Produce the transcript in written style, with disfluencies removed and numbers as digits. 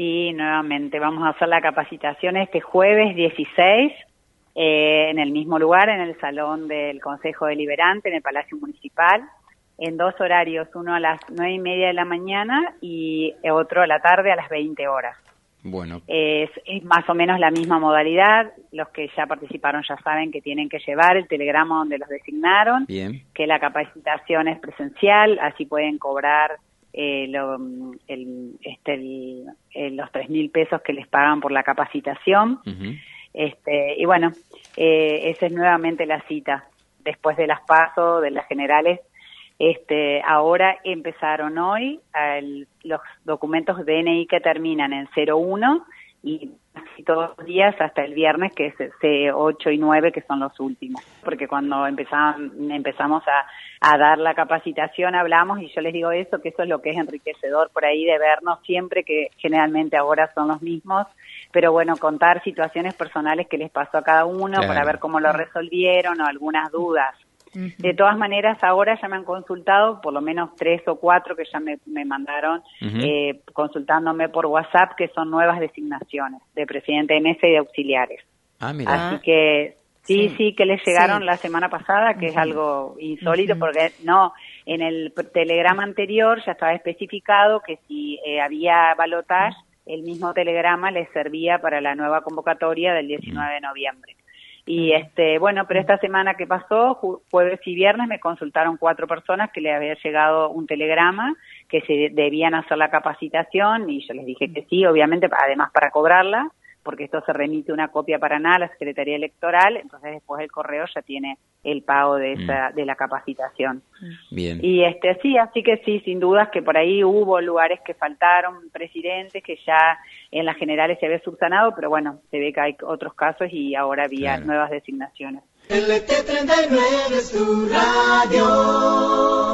Sí, nuevamente vamos a hacer la capacitación este jueves 16 en el mismo lugar, en el Salón del Consejo Deliberante, en el Palacio Municipal, en 2 horarios, uno a las 9:30 de la mañana y otro a la tarde a las 20 horas. Bueno. Es más o menos la misma modalidad. Los que ya participaron ya saben que tienen que llevar el telegrama donde los designaron. Bien. Que la capacitación es presencial, así pueden cobrar los 3.000 pesos que les pagan por la capacitación. Uh-huh. Y bueno, esa es nuevamente la cita. Después de las PASO, de las generales, ahora empezaron hoy los documentos DNI que terminan en 01 y todos los días hasta el viernes, que es 8 y 9, que son los últimos. Porque cuando empezamos a dar la capacitación hablamos y yo les digo eso, que eso es lo que es enriquecedor por ahí de vernos siempre, que generalmente ahora son los mismos, pero bueno, contar situaciones personales que les pasó a cada uno, claro, para ver cómo lo resolvieron o algunas dudas. De todas maneras, ahora ya me han consultado, por lo menos 3 o 4 que ya me mandaron, consultándome por WhatsApp, que son nuevas designaciones de presidente de mesa y de auxiliares. Ah, mira. Así que sí, que les llegaron la semana pasada, que es algo insólito, porque no, en el telegrama anterior ya estaba especificado que si había balotaje, el mismo telegrama les servía para la nueva convocatoria del 19 de noviembre. Y bueno, pero esta semana que pasó, jueves y viernes, me consultaron 4 personas que les había llegado un telegrama, que se debían hacer la capacitación, y yo les dije que sí, obviamente, además para cobrarla, porque esto se remite una copia para nada a la Secretaría Electoral, entonces después el correo ya tiene el pago de la capacitación. Bien. Y sí, así que sí, sin dudas que por ahí hubo lugares que faltaron presidentes, que ya en las generales se había subsanado, pero bueno, se ve que hay otros casos y ahora había nuevas designaciones. LT39 es tu radio.